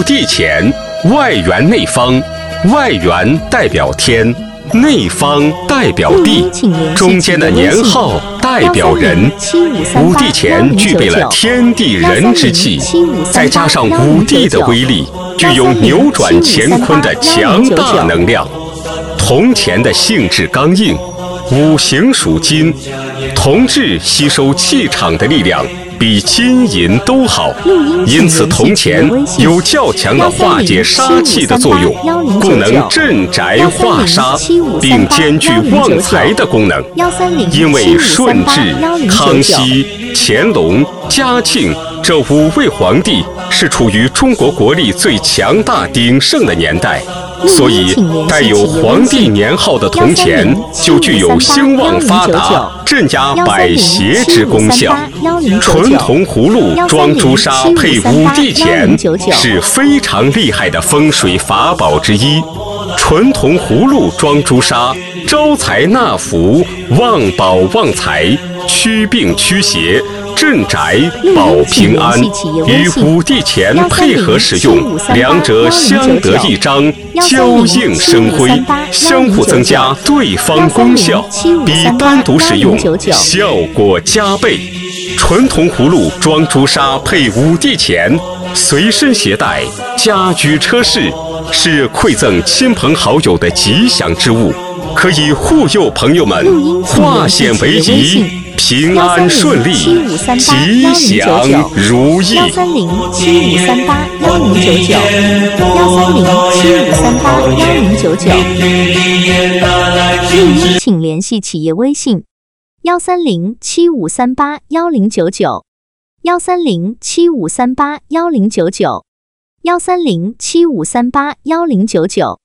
帝钱，外圆内方，外圆代表天，内方代表地，中间的年号代表人。五帝钱具备了天地人之气，再加上五帝的威力，具有扭转乾坤的强大能量。铜钱的性质刚硬，五行属金，铜质吸收气场的力量比金银都好，因此铜钱有较强的化解杀气的作用，故能镇宅化杀，并兼具旺财的功能。因为顺治、康熙、乾隆、嘉庆这5位皇帝是处于中国国力最强大鼎盛的年代，所以带有皇帝年号的铜钱就具有兴旺发达、镇压百邪之功效。纯铜葫芦装朱砂配五帝钱是非常厉害的风水法宝之一。纯铜葫芦装朱砂，招财纳福、旺宝旺财、驱病驱邪、镇宅保平安，与五帝钱配合使用，两者相得益彰，交映生辉，相互增加对方功效，比单独使用效果加倍。纯铜葫芦装朱砂配五帝钱，随身携带，家居车饰，是馈赠亲朋好友的吉祥之物，可以护佑朋友们化险为夷，平安顺利，吉祥如意。 13075381099，13075381099，请联系企业微信13075381099，13075381099，13075381099。